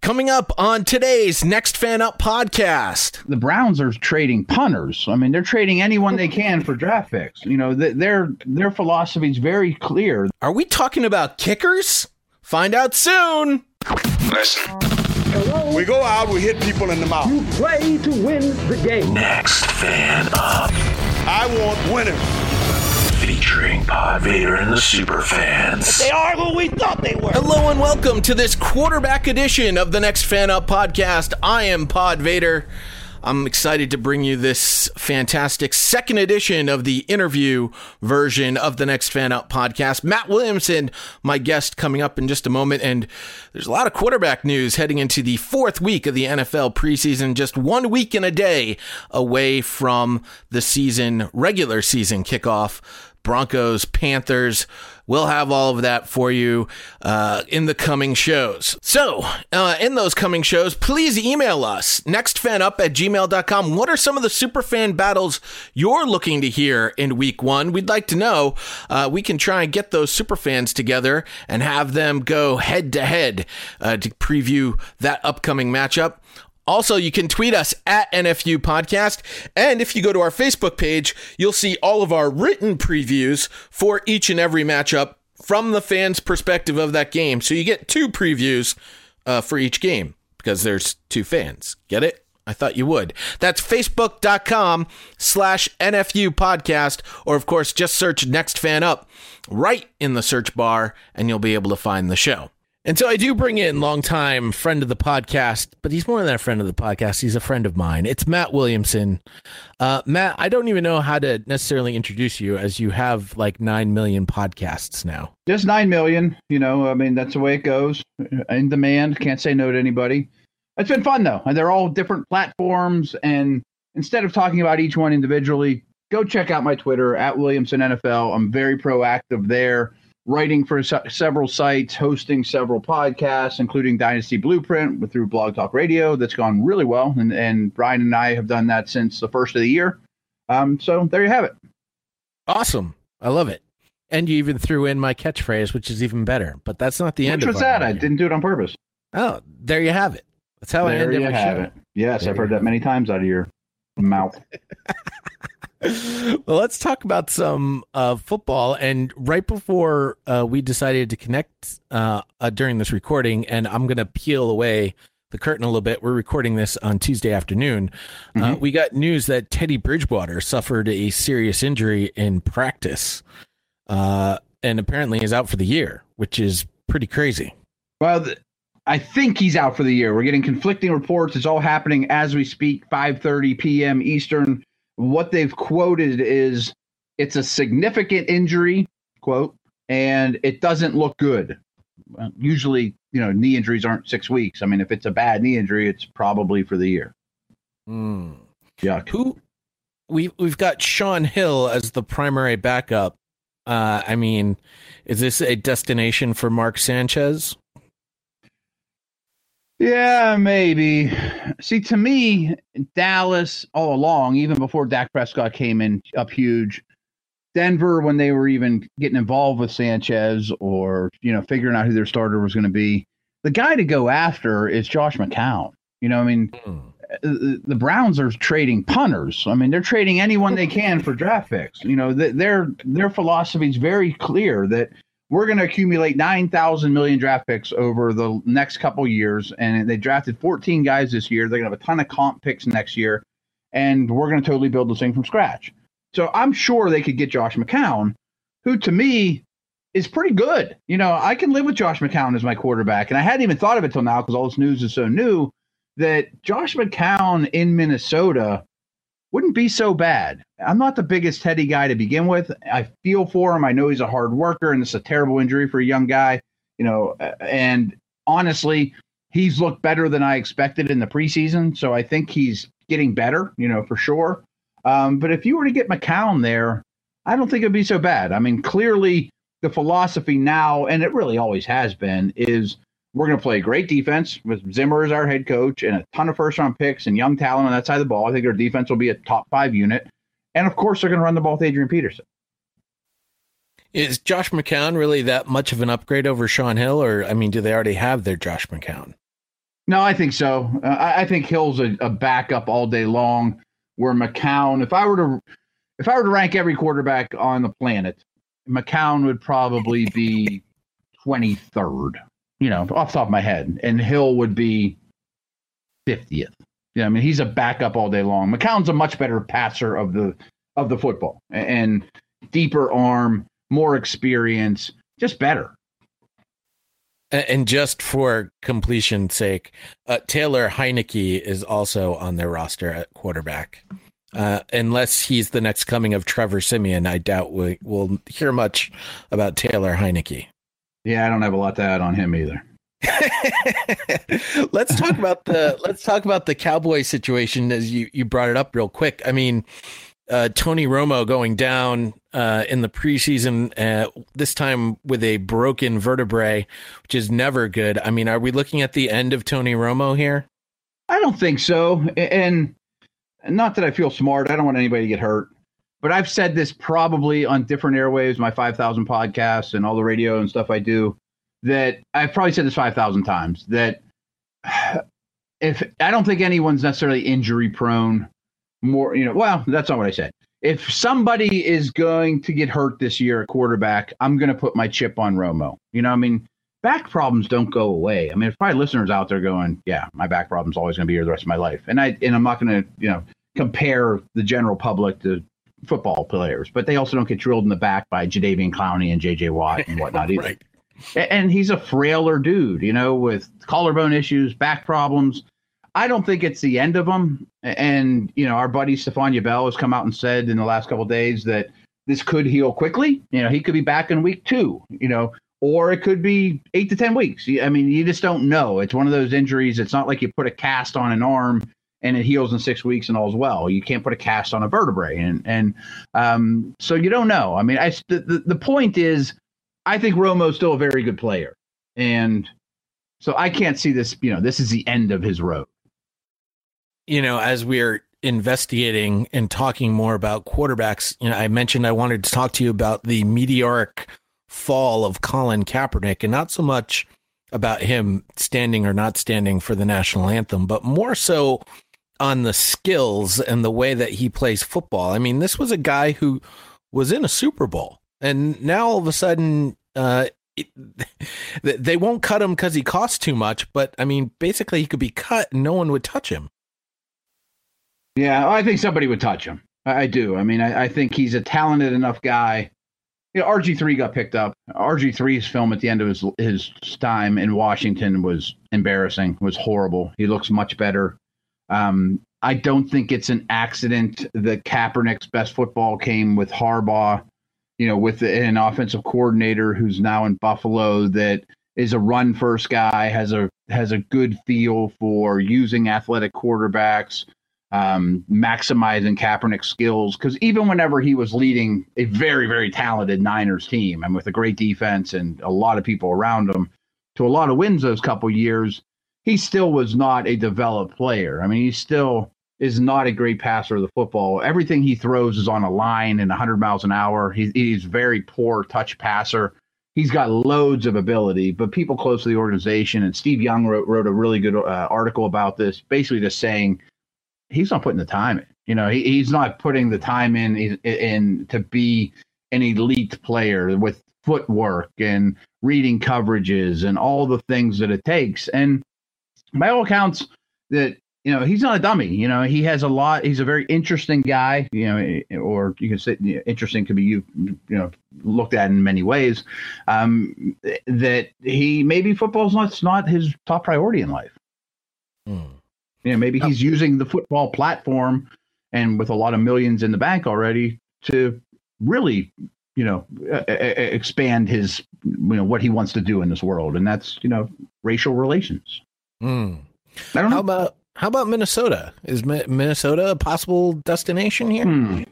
Coming up on today's Next Fan Up podcast. The Browns are trading punters. I mean, they're trading anyone they can for draft picks. You know, their philosophy is very clear. Are we talking about kickers? Find out soon. Listen. Hello? We go out, we hit people in the mouth. You play to win the game. Next Fan Up. I want winners. Featuring Pod Vader and the Superfans. They are who we thought they were. Hello and welcome to this quarterback edition of the Next Fan Up podcast. I am Pod Vader. I'm excited to bring you this fantastic second edition of the interview version of the Next Fan Up podcast. Matt Williamson, my guest, coming up in just a moment. And there's a lot of quarterback news heading into the fourth week of the NFL preseason, just 1 week and a day away from the regular season kickoff. Broncos, Panthers. We'll have all of that for you in the coming shows. So, in those coming shows, please email us, nextfanup@gmail.com. What are some of the superfan battles you're looking to hear in week one? We'd like to know. We can try and get those superfans together and have them go head-to-head to preview that upcoming matchup. Also, you can tweet us at NFU Podcast, and if you go to our Facebook page, you'll see all of our written previews for each and every matchup from the fans' perspective of that game. So you get two previews for each game because there's two fans. Get it? I thought you would. That's facebook.com/NFU Podcast, or of course, just search Next Fan Up right in the search bar, and you'll be able to find the show. And so I do bring in longtime friend of the podcast, but he's more than a friend of the podcast. He's a friend of mine. It's Matt Williamson. Matt, I don't even know how to necessarily introduce you, as you have like 9 million podcasts now. Just 9 million. You know, I mean, that's the way it goes. In demand. Can't say no to anybody. It's been fun, though. They're all different platforms. And instead of talking about each one individually, go check out my Twitter at Williamson NFL. I'm very proactive there. Writing for several sites, hosting several podcasts, including Dynasty Blueprint through Blog Talk Radio. That's gone really well. And Brian and I have done that since the first of the year. So there you have it. Awesome. I love it. And you even threw in my catchphrase, which is even better. But that's not the end of it. Which was that? I didn't do it on purpose. Oh, there you have it. That's how I end every show. Yes, I've heard that many times out of your mouth. Well, let's talk about some football. And right before we decided to connect during this Recording, and I'm going to peel away the curtain a little bit. We're recording this on Tuesday afternoon. We got news that Teddy Bridgewater suffered a serious injury in practice and apparently is out for the year, which is pretty crazy. Well, I think he's out for the year. We're getting conflicting reports. It's all happening as we speak, 5:30 p.m. Eastern. What they've quoted is it's a significant injury, quote, and it doesn't look good. Usually, you know, knee injuries aren't 6 weeks. I mean, if it's a bad knee injury, it's probably for the year. Yuck. We've got Shaun Hill as the primary backup. I mean, is this a destination for Mark Sanchez? Yeah, maybe. See, to me, Dallas all along, even before Dak Prescott came in up huge, Denver, when they were even getting involved with Sanchez or, you know, figuring out who their starter was going to be, the guy to go after is Josh McCown. You know, I mean, the Browns are trading punters. I mean, they're trading anyone they can for draft picks. You know, their philosophy is very clear that we're going to accumulate 9,000 million draft picks over the next couple years. And they drafted 14 guys this year. They're going to have a ton of comp picks next year. And we're going to totally build this thing from scratch. So I'm sure they could get Josh McCown, who to me is pretty good. You know, I can live with Josh McCown as my quarterback. And I hadn't even thought of it till now because all this news is so new that Josh McCown in Minnesota wouldn't be so bad. I'm not the biggest Teddy guy to begin with. I feel for him. I know he's a hard worker, and it's a terrible injury for a young guy, you know, and honestly, he's looked better than I expected in the preseason. So I think he's getting better, you know, for sure. But if you were to get McCown there, I don't think it'd be so bad. I mean, clearly the philosophy now, and it really always has been, is we're going to play great defense with Zimmer as our head coach and a ton of first-round picks and young talent on that side of the ball. I think our defense will be a top 5 unit. And, of course, they're going to run the ball with Adrian Peterson. Is Josh McCown really that much of an upgrade over Shaun Hill? Or, I mean, do they already have their Josh McCown? No, I think so. I think Hill's a backup all day long. Where McCown, if I were to rank every quarterback on the planet, McCown would probably be 23rd. Off the top of my head, and Hill would be 50th. Yeah, I mean he's a backup all day long. McCown's a much better passer of the football and deeper arm, more experience, just better. And just for completion's sake, Taylor Heineke is also on their roster at quarterback. Unless he's the next coming of Trevor Siemian, I doubt we'll hear much about Taylor Heineke. Yeah, I don't have a lot to add on him either. Let's talk about the Cowboy situation as you brought it up real quick. I mean, Tony Romo going down in the preseason, this time with a broken vertebrae, which is never good. I mean, are we looking at the end of Tony Romo here? I don't think so. And not that I feel smart. I don't want anybody to get hurt. But I've said this probably on different airwaves, my 5,000 podcasts and all the radio and stuff I do, that I've probably said this 5,000 times, that if I don't think anyone's necessarily injury prone more, well, that's not what I said. If somebody is going to get hurt this year at quarterback, I'm going to put my chip on Romo. I mean, back problems don't go away. I mean, there's probably listeners out there going, yeah, my back problem's always going to be here the rest of my life. And I'm not going to, compare the general public to football players, but they also don't get drilled in the back by Jadeveon Clowney and J.J. Watt and whatnot either. Right. And he's a frailer dude, with collarbone issues, back problems. I don't think it's the end of them. And, our buddy Stephon Bell has come out and said in the last couple of days that this could heal quickly. He could be back in week 2, or it could be 8 to 10 weeks. I mean, you just don't know. It's one of those injuries. It's not like you put a cast on an arm and it heals in 6 weeks and all's well. You can't put a cast on a vertebrae. And so you don't know. I mean, the point is, I think Romo's still a very good player. And so I can't see this, this is the end of his road. As we're investigating and talking more about quarterbacks, I mentioned I wanted to talk to you about the meteoric fall of Colin Kaepernick, and not so much about him standing or not standing for the national anthem, but more so on the skills and the way that he plays football. I mean, this was a guy who was in a Super Bowl, and now all of a sudden they won't cut him because he costs too much. But I mean, basically he could be cut and no one would touch him. Yeah, I think somebody would touch him. I do. I mean, I think he's a talented enough guy. RG3 got picked up. RG3's film at the end of his time in Washington was embarrassing, was horrible. He looks much better. I don't think it's an accident that Kaepernick's best football came with Harbaugh, with an offensive coordinator who's now in Buffalo that is a run first guy, has a good feel for using athletic quarterbacks, maximizing Kaepernick's skills. Because even whenever he was leading a very, very talented Niners team and with a great defense and a lot of people around him to a lot of wins those couple years, he still was not a developed player. I mean, he still is not a great passer of the football. Everything he throws is on a line and 100 miles an hour. He's very poor touch passer. He's got loads of ability, but people close to the organization, and Steve Young wrote a really good article about this, basically just saying he's not putting the time in. He's not putting the time in to be an elite player with footwork and reading coverages and all the things that it takes. And by all accounts, that he's not a dummy. He has a lot. He's a very interesting guy. Or you can say interesting could be looked at in many ways. That maybe football's not his top priority in life. Maybe he's using the football platform and with a lot of millions in the bank already to really expand his what he wants to do in this world, and that's racial relations. I don't know. How about Minnesota? Is Minnesota a possible destination here?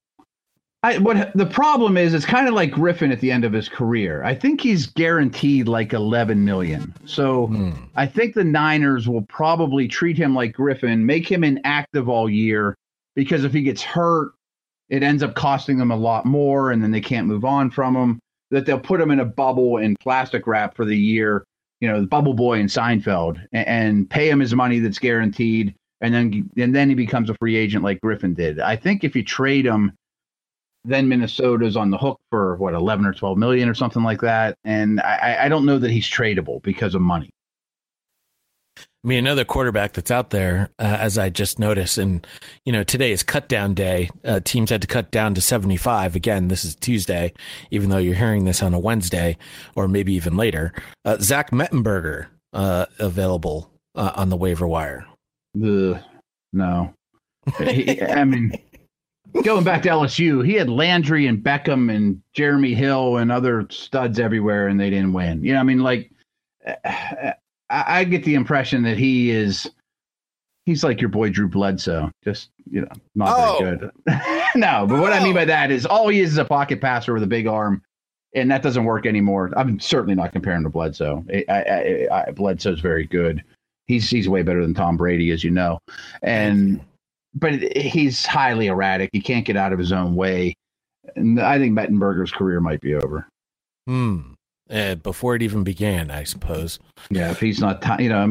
What the problem is, it's kind of like Griffin at the end of his career. I think he's guaranteed like $11 million. So I think the Niners will probably treat him like Griffin, make him inactive all year, because if he gets hurt, it ends up costing them a lot more, and then they can't move on from him. That they'll put him in a bubble in plastic wrap for the year, the Bubble Boy in Seinfeld, and pay him his money that's guaranteed, and then he becomes a free agent like Griffin did. I think if you trade him, then Minnesota's on the hook for 11 or 12 million or something like that. And I don't know that he's tradable because of money. I mean, another quarterback that's out there, as I just noticed, and, today is cut down day. Teams had to cut down to 75. Again, this is Tuesday, even though you're hearing this on a Wednesday or maybe even later. Zach Mettenberger available on the waiver wire. No. I mean, going back to LSU, he had Landry and Beckham and Jeremy Hill and other studs everywhere, and they didn't win. I get the impression that he's like your boy Drew Bledsoe, just not very good. No, but what I mean by that is all he is a pocket passer with a big arm, and that doesn't work anymore. I'm certainly not comparing to Bledsoe. Bledsoe's very good. He's way better than Tom Brady, as you know, but he's highly erratic. He can't get out of his own way, and I think Mettenberger's career might be over. Before it even began, I suppose. Yeah, if he's not,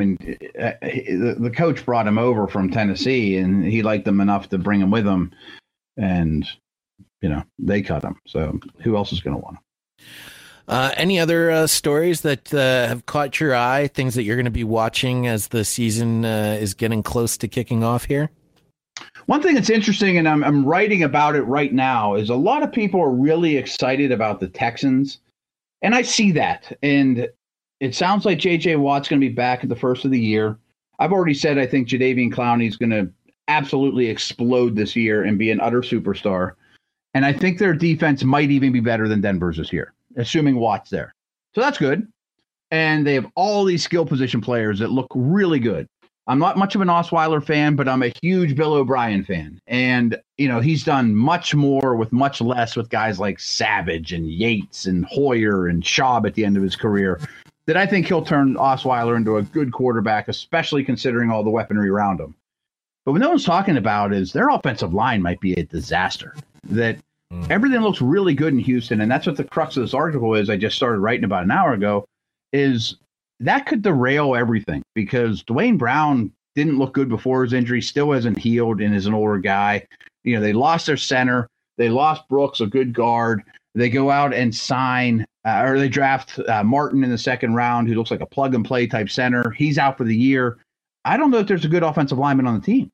the coach brought him over from Tennessee, and he liked them enough to bring him with him, and they cut him. So who else is going to want him? Any other stories that have caught your eye? Things that you're going to be watching as the season is getting close to kicking off here? One thing that's interesting, and I'm writing about it right now, is a lot of people are really excited about the Texans. And I see that. And it sounds like J.J. Watt's going to be back at the first of the year. I've already said I think Jadeveon Clowney is going to absolutely explode this year and be an utter superstar. And I think their defense might even be better than Denver's this year, assuming Watt's there. So that's good. And they have all these skill position players that look really good. I'm not much of an Osweiler fan, but I'm a huge Bill O'Brien fan. And, he's done much more with much less with guys like Savage and Yates and Hoyer and Schaub at the end of his career, that I think he'll turn Osweiler into a good quarterback, especially considering all the weaponry around him. But what no one's talking about is their offensive line might be a disaster. That everything looks really good in Houston, and that's what the crux of this article is. I just started writing about an hour ago, is that could derail everything, because Dwayne Brown didn't look good before his injury, still hasn't healed, and is an older guy. They lost their center. They lost Brooks, a good guard. They go out and sign, or they draft Martin in the second round, who looks like a plug-and-play type center. He's out for the year. I don't know if there's a good offensive lineman on the team.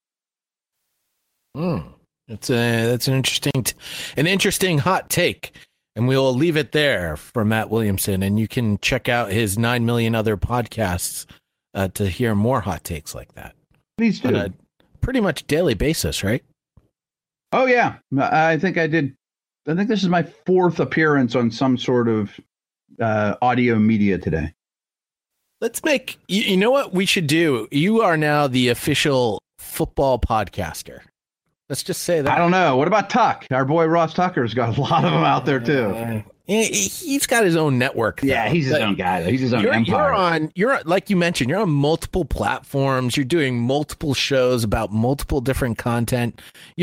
That's an interesting hot take. And we'll leave it there for Matt Williamson. And you can check out his 9 million other podcasts to hear more hot takes like that. Please do. On a pretty much daily basis, right? Oh, yeah. I think I did. I think this is my 4th appearance on some sort of audio media today. Let's make, you know what we should do? You are now the official football podcaster. Let's just say that. I don't know. What about Tuck? Our boy Ross Tucker's got a lot of them out there too. He's got his own network. Though. Yeah, he's his own guy. Though. He's his own empire. You're like you mentioned, you're on multiple platforms. You're doing multiple shows about multiple different content.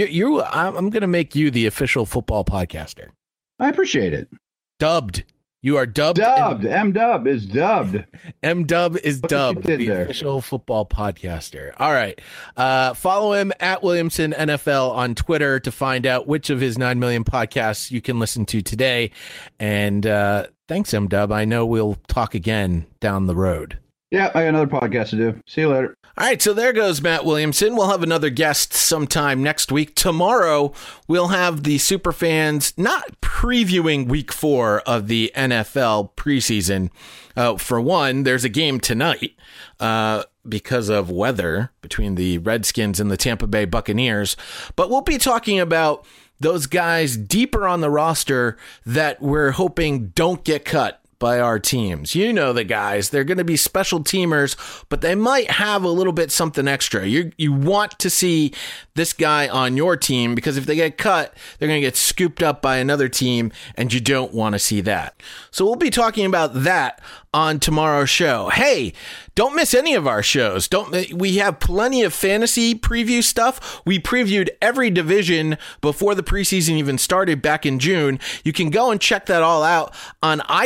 I'm going to make you the official football podcaster. I appreciate it. Dubbed. You are dubbed. M-Dub is dubbed. M-Dub is dubbed. The official football podcaster. All right. Follow him at Williamson NFL on Twitter to find out which of his 9 million podcasts you can listen to today. And thanks, M-Dub. I know we'll talk again down the road. Yeah, I got another podcast to do. See you later. All right, so there goes Matt Williamson. We'll have another guest sometime next week. Tomorrow, we'll have the Superfans not previewing week 4 of the NFL preseason. For one, there's a game tonight because of weather between the Redskins and the Tampa Bay Buccaneers. But we'll be talking about those guys deeper on the roster that we're hoping don't get cut by our teams. You know the guys, they're going to be special teamers, but they might have a little bit something extra. You want to see this guy on your team, because if they get cut, they're going to get scooped up by another team, and you don't want to see that. So we'll be talking about that on tomorrow's show. Hey, don't miss any of our shows. We have plenty of fantasy preview stuff. We previewed every division before the preseason even started back in June. You can go and check that all out on iTunes.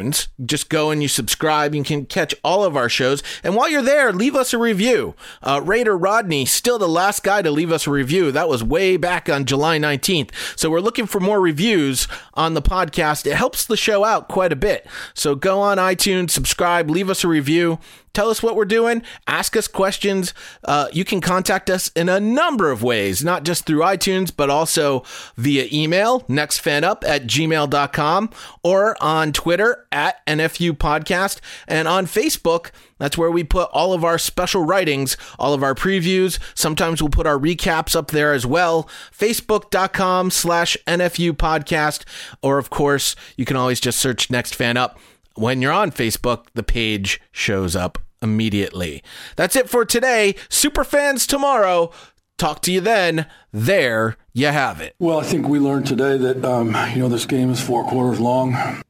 iTunes. Just go and you subscribe. You can catch all of our shows. And while you're there, leave us a review. Raider Rodney, still the last guy to leave us a review. That was way back on July 19th. So we're looking for more reviews on the podcast. It helps the show out quite a bit. So go on iTunes, subscribe, leave us a review. Tell us what we're doing. Ask us questions. You can contact us in a number of ways, not just through iTunes, but also via email, nextfanup@gmail.com, or on Twitter @NFU Podcast, and on Facebook. That's where we put all of our special writings, all of our previews. Sometimes we'll put our recaps up there as well. Facebook.com/NFU Podcast. Or, of course, you can always just search Next Fan Up. When you're on Facebook, the page shows up immediately. That's it for today. Superfans tomorrow. Talk to you then. There you have it. Well, I think we learned today that, this game is 4 quarters long.